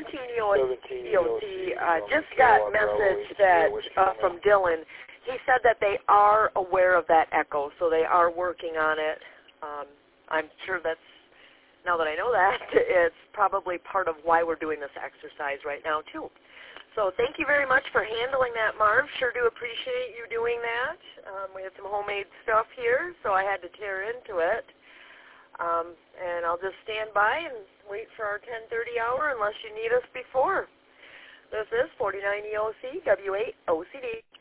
EOC just got message that from Dylan. He said that they are aware of that echo, so they are working on it. I'm sure that's, now that I know that, it's probably part of why we're doing this exercise right now, too. So thank you very much for handling that, Marv. Sure do appreciate you doing that. We had some homemade stuff here, so I had to tear into it. And I'll just stand by and wait for our 10:30 hour unless you need us before. This is 49 EOC W8 OCD.